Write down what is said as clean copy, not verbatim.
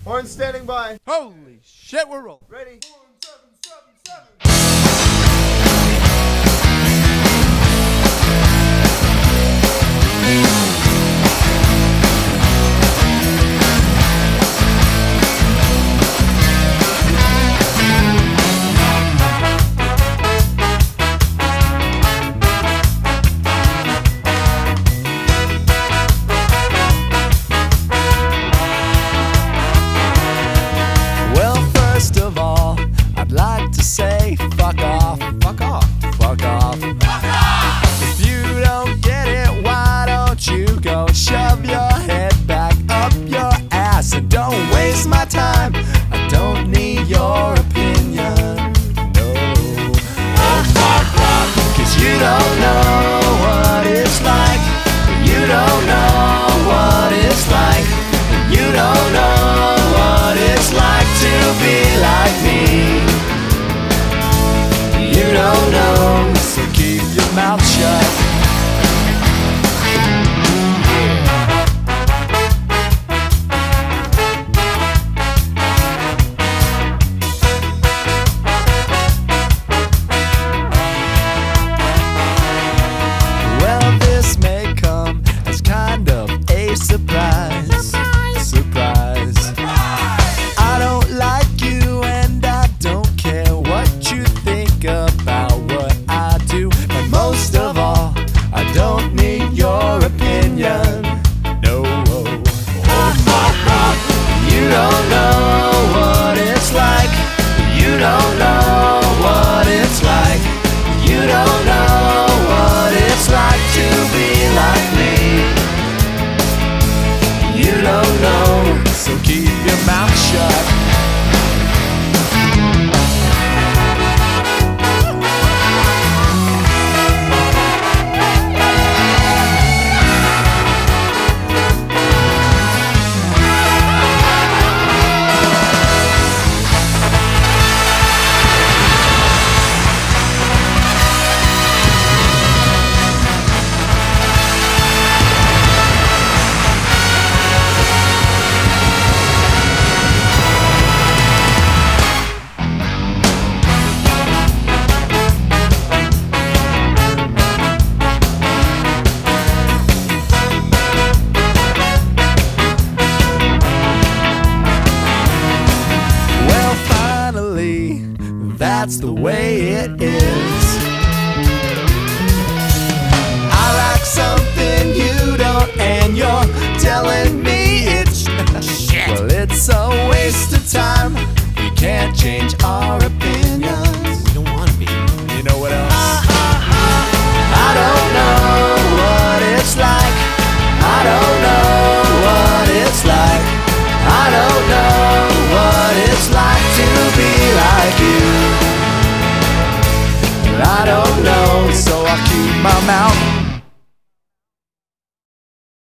Horn standing by. Holy shit, we're rolling. Ready? Well, first of all, I'd like to say fuck off. Fuck off. Fuck off. Fuck off! If you don't get it, why don't you go shove your head back up your ass and don't waste my time. I don't need your opinion. No. Oh, fuck off. 'Cause you don't know what it's like. You don't know what it's like. You don't know what it's like to be like me. You don't know, so keep your mouth shut. Well, this may come as kind of a surprise. Surprise. I don't like you and I don't care what you think about what I do. But most of all, I don't need your opinion. No. Oh, fuck off. You don't know what it's like. You don't know what it's like. You don't know what it's like to be like me. You don't know, so keep your mouth shut. Well, finally, that's the way it is. I like something you don't, and you're telling me it's shit. Well, it's a waste of time. We can't change our opinions. We don't want to be. You know what else? I don't know what it's like. I don't know what it's like. I don't know what it's like to be like you. I don't know, so I keep my mouth